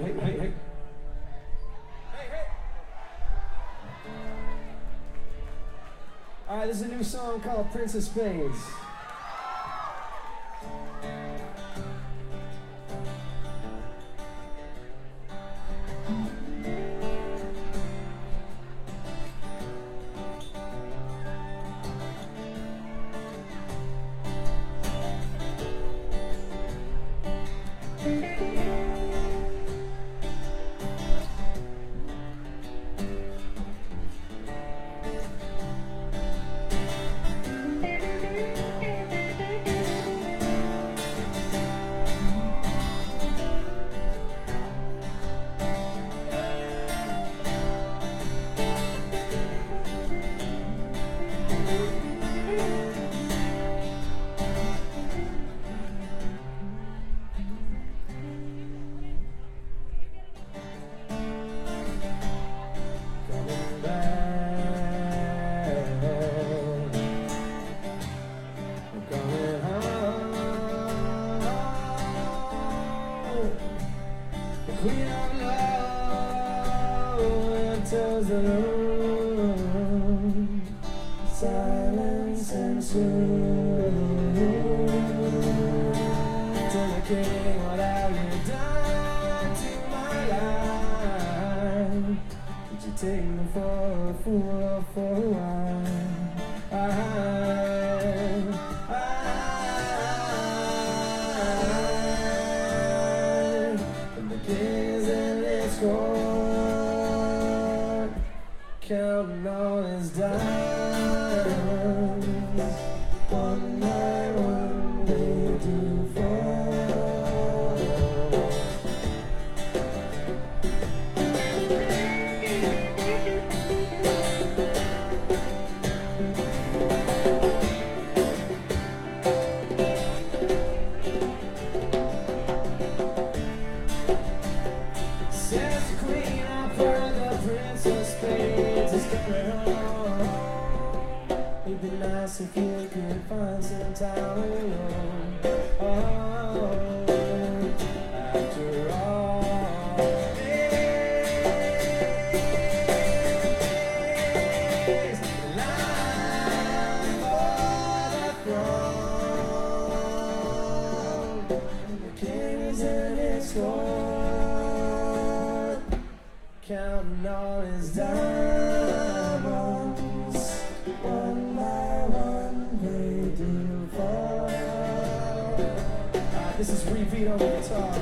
Hey. All right, this is a new song called Prince of Spades. Queen of love enters the room, silence ensues. Tell the king, what have you done to my life? Did you take me for a fool or for a wine? Counting all his diamonds, one by one they do fall. Says the queen, I've heard the Prince of Spades is coming home. It'd be nice if you could find some time alone. Oh, after all, it's line for the throne. The king is in his court, counting all his diamonds, one by one they do fall. This is Repeat on the guitar.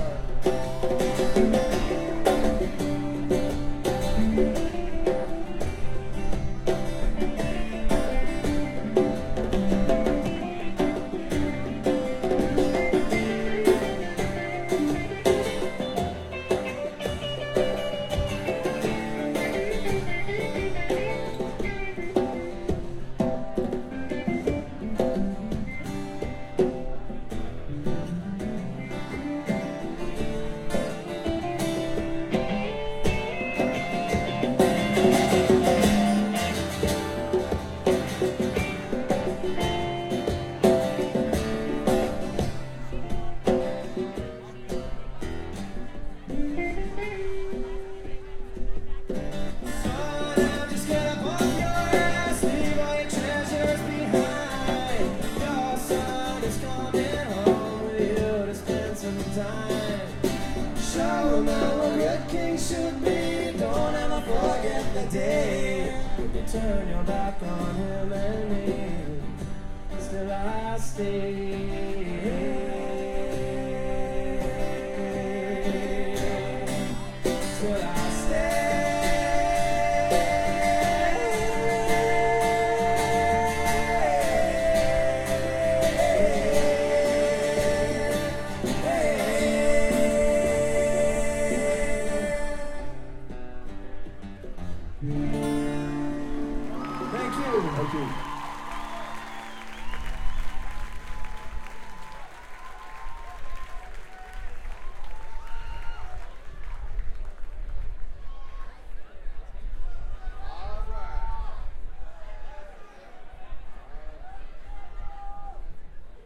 Show him how a good king should be. Don't ever forget the day when you turn your back on him and me. Still I stay.